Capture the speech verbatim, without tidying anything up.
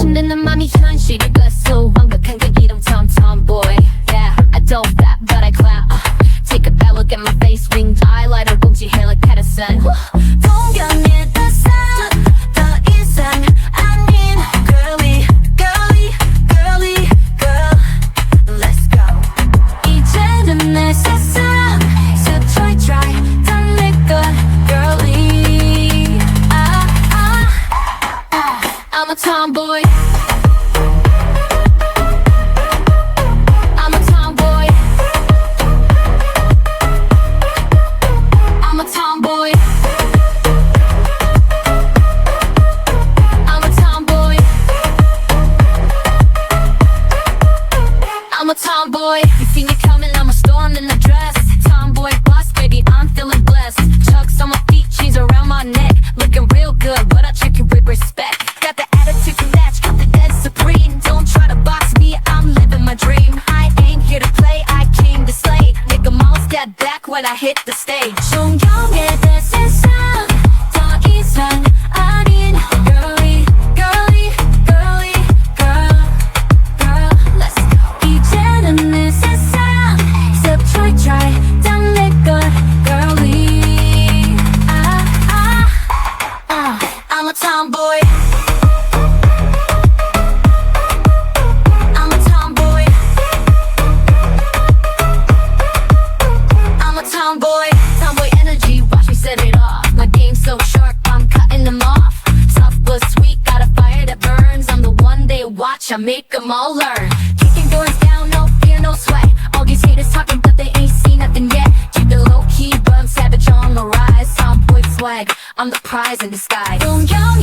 신뢰는 맘이 현실이겠어 완벽한 그 이름 Tom Tomboy. Yeah, I don't rap but I clap. uh, Take a bad look at my face, winged highlighter, 봉지 hair like Patterson. 동경의 the sound, 더 이상 아닌 girly, girly, girly girl. Let's go. 이제는 내 세상, so try try, don't let go, girly. Ah ah ah, I'm a tomboy. I'm a tomboy. I'm a tomboy. I'm a tomboy. I'm a tomboy. You see me coming, I'm a storm in a dress. Tomboy boss, baby, I'm feeling blessed. Chucks on my feet, cheese around my neck. Looking real good, but I check you with respect. Got the attitude to match, got the dead supreme. Don't try to box me, I'm living my dream. I ain't here to play, I came to slay. Nigga, mom step back when I hit the stage. 존경의 내 세상, 더 이상 아닌 girly, girly, girly girl, girl. Let's go. 이제는 내 세상, so try try, don't let go, girly. Ah ah ah, I'm a tomboy. I'm a tomboy. I'm a tomboy. Tomboy energy, watch me set it off. My game's so sharp, I'm cutting them off. Tough but sweet, got a fire that burns. I'm the one they watch, I make them all learn. Kicking doors down, no fear, no sweat. All these haters talking, but they ain't seen nothing yet. Keep it low key, but I'm savage on the rise. Tomboy swag, I'm the prize in disguise. 동경의